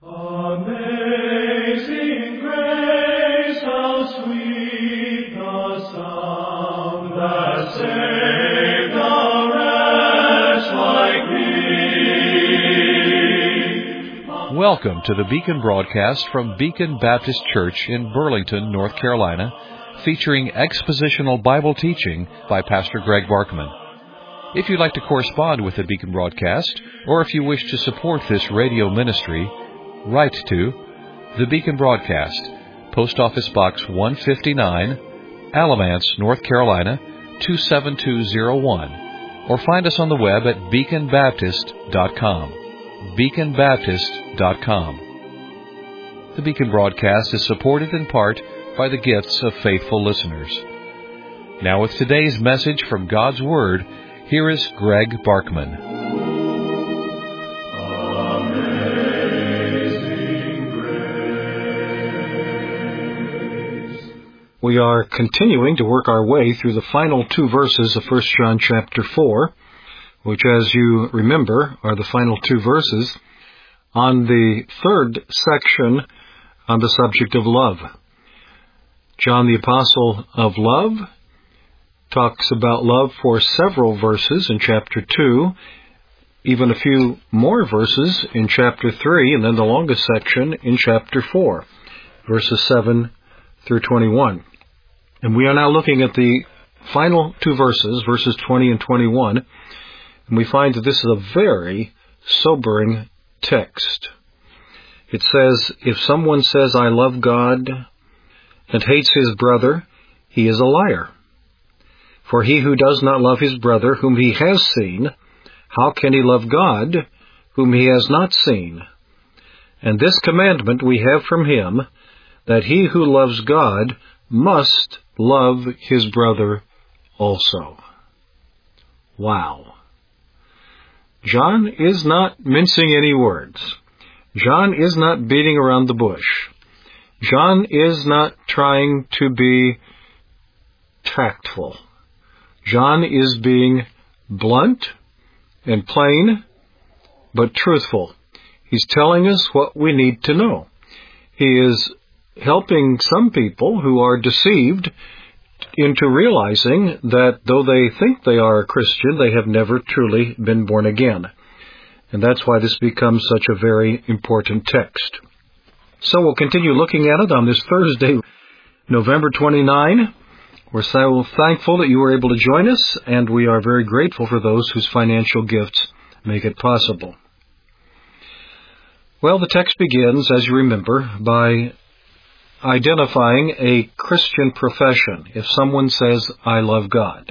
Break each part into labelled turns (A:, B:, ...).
A: Amazing grace, how sweet the sound that saved a wretch like me.
B: Welcome to the Beacon broadcast from Beacon Baptist Church in Burlington, North Carolina, featuring expositional Bible teaching by Pastor Greg Barkman. If you'd like to correspond with the Beacon broadcast, or if you wish to support this radio ministry, write to the Beacon Broadcast, Post Office Box 159, Alamance, North Carolina 27201, or find us on the web at beaconbaptist.com. beaconbaptist.com. The Beacon Broadcast is supported in part by the gifts of faithful listeners. Now with today's message from God's Word, here is Greg Barkman.
C: We are continuing to work our way through the final two verses of 1 John chapter 4, which, as you remember, are the final two verses on the third section on the subject of love. John the Apostle of Love talks about love for several verses in chapter 2, even a few more verses in chapter 3, and then the longest section in chapter 4, verses 7 through 21. And we are now looking at the final two verses, verses 20 and 21, and we find that this is a very sobering text. It says, "If someone says, 'I love God,' and hates his brother, he is a liar. For he who does not love his brother whom he has seen, how can he love God whom he has not seen? And this commandment we have from him, that he who loves God must love his brother also." Wow. John is not mincing any words. John is not beating around the bush. John is not trying to be tactful. John is being blunt and plain, but truthful. He's telling us what we need to know. He is helping some people who are deceived into realizing that though they think they are a Christian, they have never truly been born again. And that's why this becomes such a very important text. So we'll continue looking at it on this Thursday, November 29. We're so thankful that you were able to join us, and we are very grateful for those whose financial gifts make it possible. Well, the text begins, as you remember, by identifying a Christian profession. If someone says, "I love God."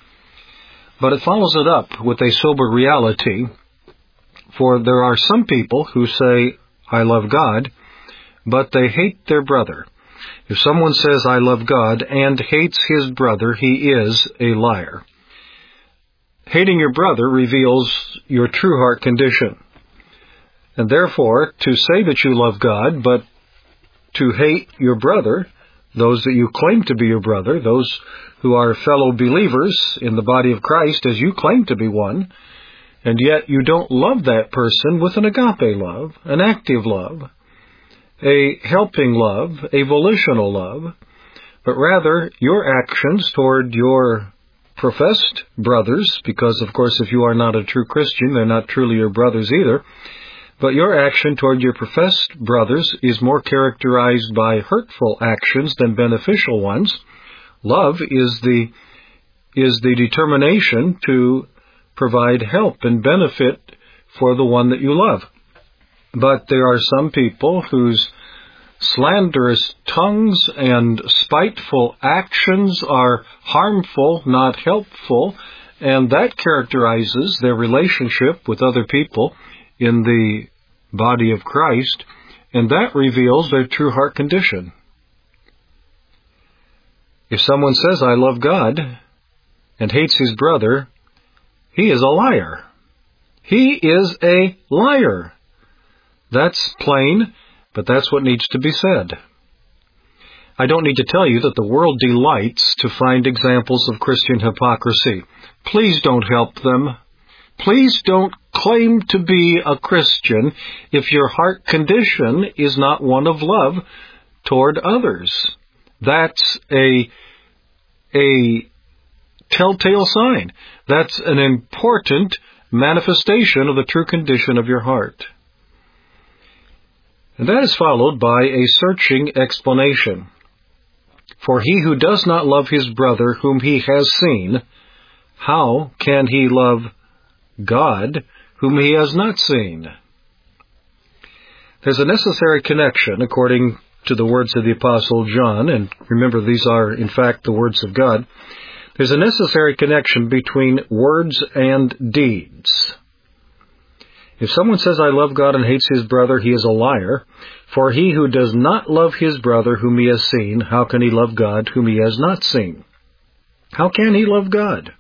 C: But it follows it up with a sober reality, for there are some people who say, "I love God," but they hate their brother. If someone says, "I love God," and hates his brother, he is a liar. Hating your brother reveals your true heart condition. And therefore, to say that you love God, but to hate your brother, those that you claim to be your brother, those who are fellow believers in the body of Christ as you claim to be one, and yet you don't love that person with an agape love, an active love, a helping love, a volitional love, but rather your actions toward your professed brothers, because of course if you are not a true Christian, they're not truly your brothers either, but your action toward your professed brothers is more characterized by hurtful actions than beneficial ones. Love is the determination to provide help and benefit for the one that you love. But there are some people whose slanderous tongues and spiteful actions are harmful, not helpful, and that characterizes their relationship with other people in the body of Christ, and that reveals their true heart condition. If someone says, "I love God," and hates his brother, he is a liar. He is a liar. That's plain, but that's what needs to be said. I don't need to tell you that the world delights to find examples of Christian hypocrisy. Please don't help them. Please don't claim to be a Christian if your heart condition is not one of love toward others. That's a telltale sign. That's an important manifestation of the true condition of your heart. And that is followed by a searching explanation. For he who does not love his brother whom he has seen, how can he love God whom he has not seen? There's a necessary connection, according to the words of the Apostle John, and remember these are, in fact, the words of God. There's a necessary connection between words and deeds. If someone says, I love God and hates his brother, he is a liar. For he who does not love his brother whom he has seen, how can he love God whom he has not seen? How can he love God?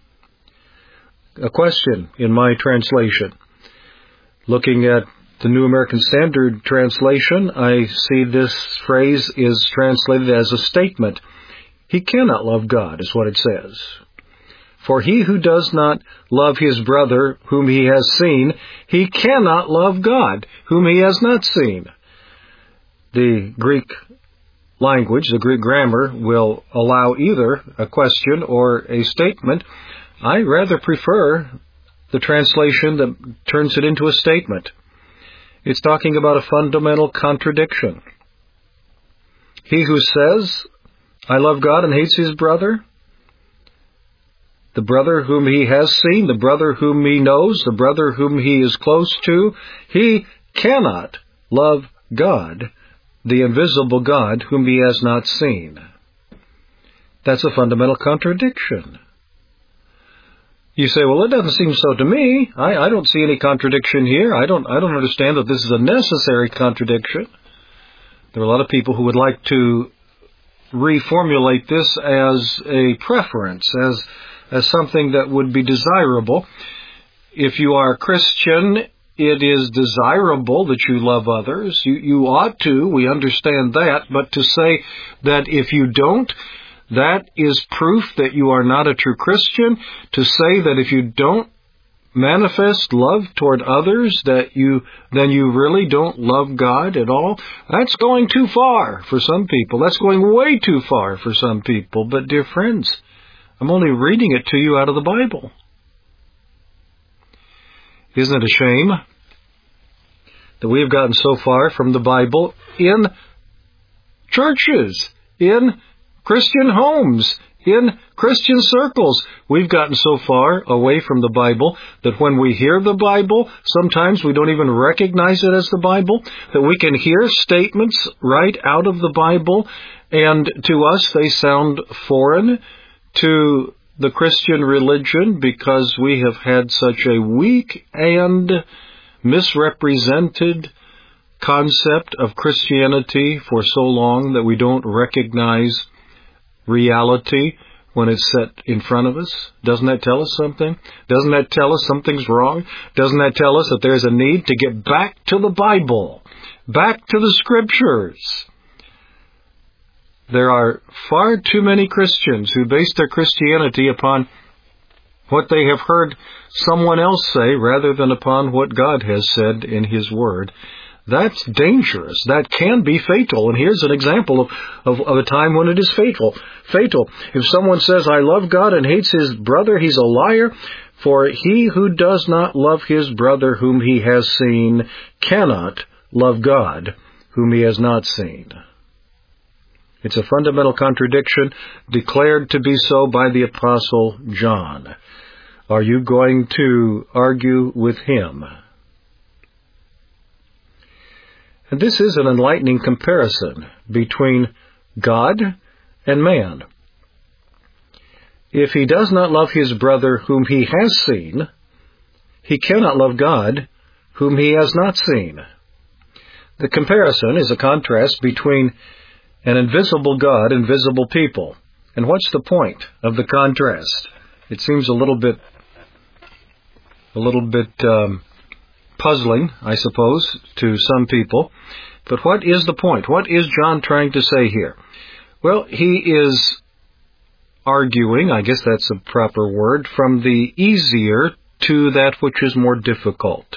C: A question in my translation. Looking at the New American Standard Translation, I see this phrase is translated as a statement. He cannot love God, is what it says. For he who does not love his brother whom he has seen, he cannot love God whom he has not seen. The Greek language, the Greek grammar, will allow either a question or a statement. I rather prefer the translation that turns it into a statement. It's talking about a fundamental contradiction. He who says, I love God and hates his brother, the brother whom he has seen, the brother whom he knows, the brother whom he is close to, he cannot love God, the invisible God whom he has not seen. That's a fundamental contradiction. You say, well, it doesn't seem so to me. I don't see any contradiction here. I don't understand that this is a necessary contradiction. There are a lot of people who would like to reformulate this as a preference, as something that would be desirable. If you are a Christian, it is desirable that you love others. You ought to. We understand that. But to say that if you don't, that is proof that you are not a true Christian. To say that if you don't manifest love toward others, then you really don't love God at all, that's going too far for some people. That's going way too far for some people. But dear friends, I'm only reading it to you out of the Bible. Isn't it a shame that we have gotten so far from the Bible in churches, in Christian homes, in Christian circles? We've gotten so far away from the Bible that when we hear the Bible, sometimes we don't even recognize it as the Bible, that we can hear statements right out of the Bible, and to us they sound foreign to the Christian religion because we have had such a weak and misrepresented concept of Christianity for so long that we don't recognize reality when it's set in front of us. Doesn't that tell us something? Doesn't that tell us something's wrong? Doesn't that tell us that there's a need to get back to the Bible, back to the Scriptures? There are far too many Christians who base their Christianity upon what they have heard someone else say rather than upon what God has said in His Word. That's dangerous. That can be fatal. And here's an example of a time when it is fatal. If someone says, I love God and hates his brother, he's a liar. For he who does not love his brother whom he has seen cannot love God whom he has not seen. It's a fundamental contradiction declared to be so by the Apostle John. Are you going to argue with him? And this is an enlightening comparison between God and man. If he does not love his brother whom he has seen, he cannot love God whom he has not seen. The comparison is a contrast between an invisible God and visible people. And what's the point of the contrast? It seems a little bit puzzling, I suppose, to some people. But what is the point? What is John trying to say here? Well, he is arguing, I guess that's a proper word, from the easier to that which is more difficult.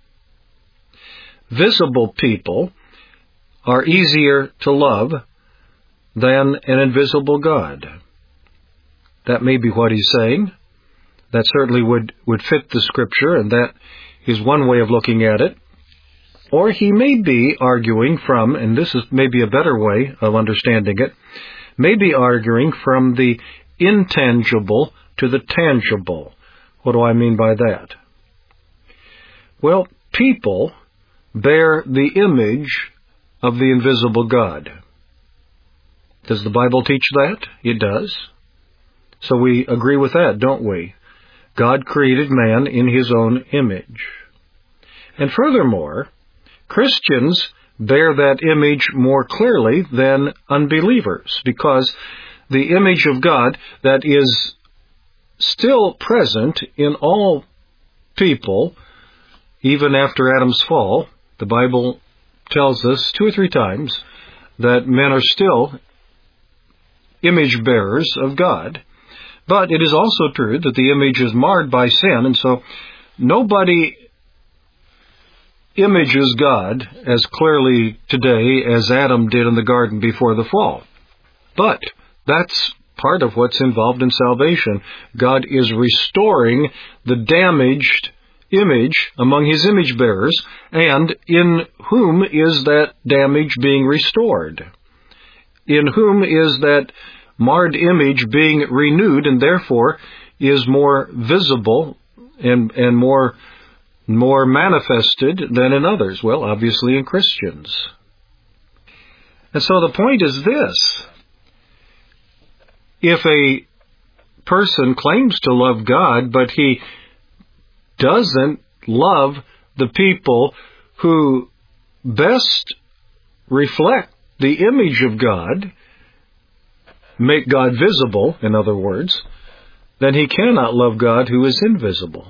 C: Visible people are easier to love than an invisible God. That may be what he's saying. That certainly would fit the Scripture, and that is one way of looking at it. Or he may be arguing from, and this is maybe a better way of understanding it, may be arguing from the intangible to the tangible. What do I mean by that? Well, people bear the image of the invisible God. Does the Bible teach that? It does. So we agree with that, don't we? God created man in his own image. And furthermore, Christians bear that image more clearly than unbelievers, because the image of God that is still present in all people, even after Adam's fall, the Bible tells us 2 or 3 times that men are still image bearers of God. But it is also true that the image is marred by sin, and so nobody images God as clearly today as Adam did in the garden before the fall. But that's part of what's involved in salvation. God is restoring the damaged image among his image bearers, and in whom is that damage being restored? In whom is that marred image being renewed, and therefore is more visible and more manifested than in others? Well, obviously in Christians. And so the point is this: if a person claims to love God, but he doesn't love the people who best reflect the image of God, make God visible, in other words, then he cannot love God who is invisible.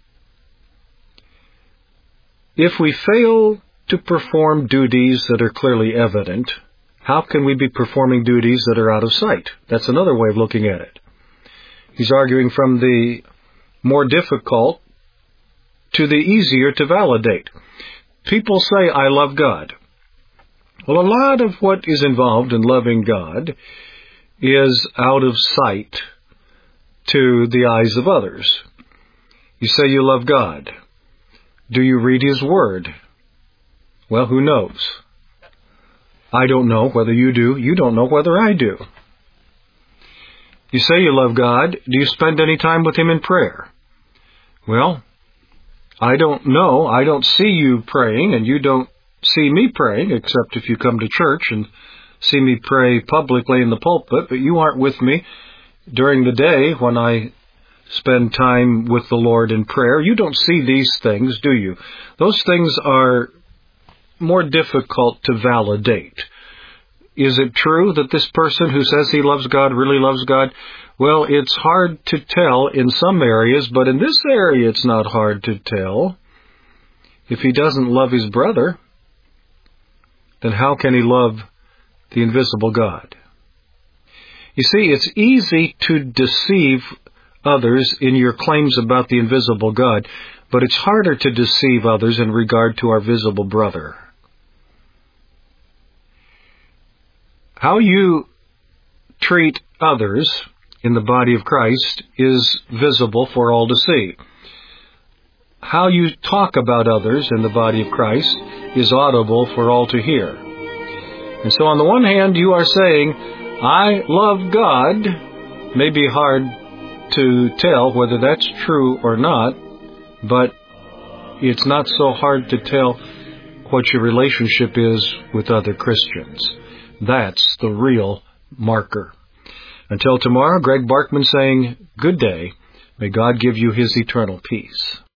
C: If we fail to perform duties that are clearly evident, how can we be performing duties that are out of sight? That's another way of looking at it. He's arguing from the more difficult to the easier to validate. People say, I love God. Well, a lot of what is involved in loving God is out of sight to the eyes of others. You say you love God. Do you read His Word? Well, who knows? I don't know whether you do. You don't know whether I do. You say you love God. Do you spend any time with Him in prayer? Well, I don't know. I don't see you praying, and you don't see me praying, except if you come to church and see me pray publicly in the pulpit, but you aren't with me during the day when I spend time with the Lord in prayer. You don't see these things, do you? Those things are more difficult to validate. Is it true that this person who says he loves God really loves God? Well, it's hard to tell in some areas, but in this area it's not hard to tell. If he doesn't love his brother, then how can he love the invisible God? You see, it's easy to deceive others in your claims about the invisible God, but it's harder to deceive others in regard to our visible brother. How you treat others in the body of Christ is visible for all to see. How you talk about others in the body of Christ is audible for all to hear. And so on the one hand, you are saying, I love God. May be hard to tell whether that's true or not, but it's not so hard to tell what your relationship is with other Christians. That's the real marker. Until tomorrow, Greg Barkman saying, good day. May God give you His eternal peace.